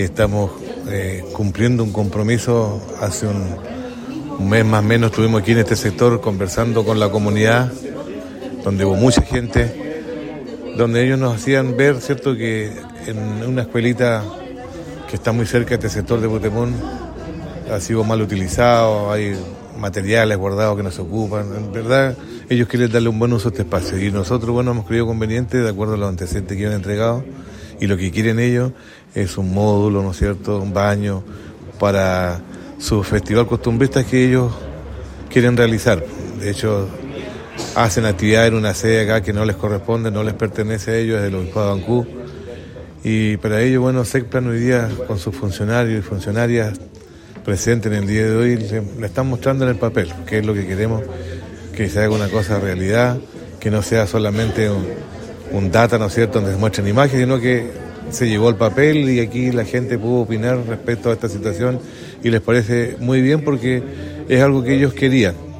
Estamos cumpliendo un compromiso. Hace un mes más o menos estuvimos aquí en este sector conversando con la comunidad, donde hubo mucha gente, donde ellos nos hacían ver, ¿cierto?, que en una escuelita que está muy cerca de este sector de Putemón ha sido mal utilizado, hay materiales guardados que no se ocupan. En verdad, ellos quieren darle un buen uso a este espacio y nosotros, hemos creído conveniente, de acuerdo a los antecedentes que han entregado, y lo que quieren ellos es un módulo, ¿no es cierto?, un baño para su festival costumbrista que ellos quieren realizar. De hecho, hacen actividad en una sede acá que no les corresponde, no les pertenece a ellos, es del Obispado de Ancud. Y para ello, SECPLAN hoy día, con sus funcionarios y funcionarias presentes en el día de hoy, le están mostrando en el papel qué es lo que queremos, que se haga una cosa realidad, que no sea solamente un data, ¿no es cierto?, donde se muestran imágenes, sino que se llevó el papel y aquí la gente pudo opinar respecto a esta situación y les parece muy bien porque es algo que ellos querían.